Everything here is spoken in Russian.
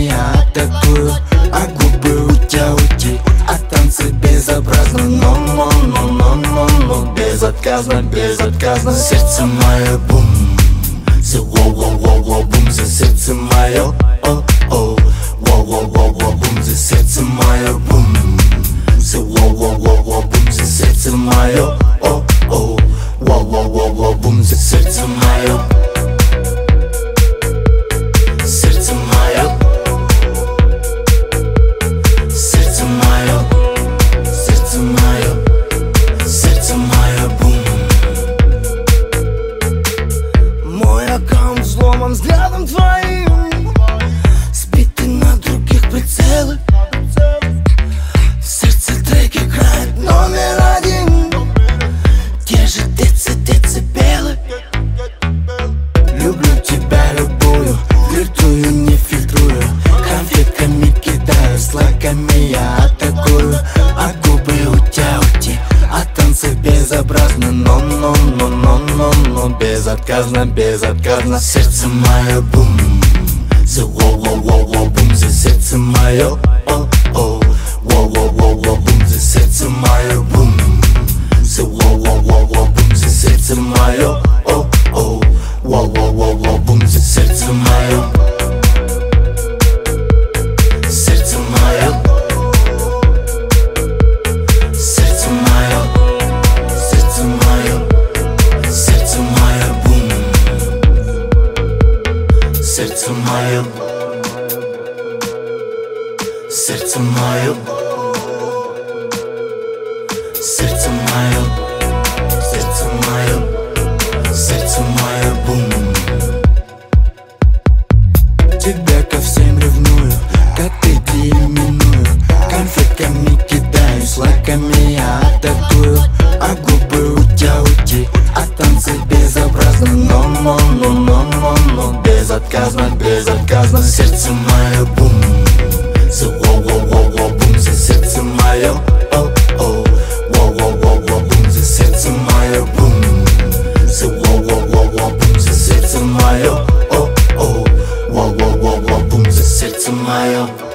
я атакую, а губы у тебя ути, а танцы безобразно. Но безотказно, безотказно. Сердце мое бум, за воу-воу-воу-воу бум, за сердце мое о-о, воу-воу-воу-воу бум, за сердце мое бум, за воу-воу-воу-воу бум, за сердце мое о-о, воу-воу-воу-воу бум, за сердце мое. Сердце мое, сердце мое, сердце мое, сердце мое бум. Мой аккаунт взломан взглядом твоим, сбиты на других прицелы. В сердце трек играет номер один, те же децибелы. Люблю тебя любую, флиртую, не фильтрую, конфетками кидаю, с лайками я атакую, а губы у тебя ути, а танцы безобразны. Но безотказно, безотказно. Сердце мое бум, за воу-воу-воу-воу бум, за сердце мое о-о, воу-воу-воу-воу бум, за сердце мое бум, за воу-воу-воу-воу бум, за сердце мое о-о, воу-воу-воу-воу бум, за сердце мое. Сердце мое, сердце мое, сердце мое, сердце мое бум. Сердце мое, сердце мое, сердце мое, сердце мое, сердце мое бум. Тебя ко всем ревную, коты именую, конфетками кидаюсь, лайками я атакую, а губы у тебя ути, а танцы безобразны. Но безотказно, безотказно. Сердце мое бум, за воу-воу-воу-воу бум, за сердце мое о-о, воу-воу-воу-воу бум, за сердце мое бум, за воу-воу-воу-воу бум, за сердце мое о-о, воу-воу-воу-воу бум, за сердце мое.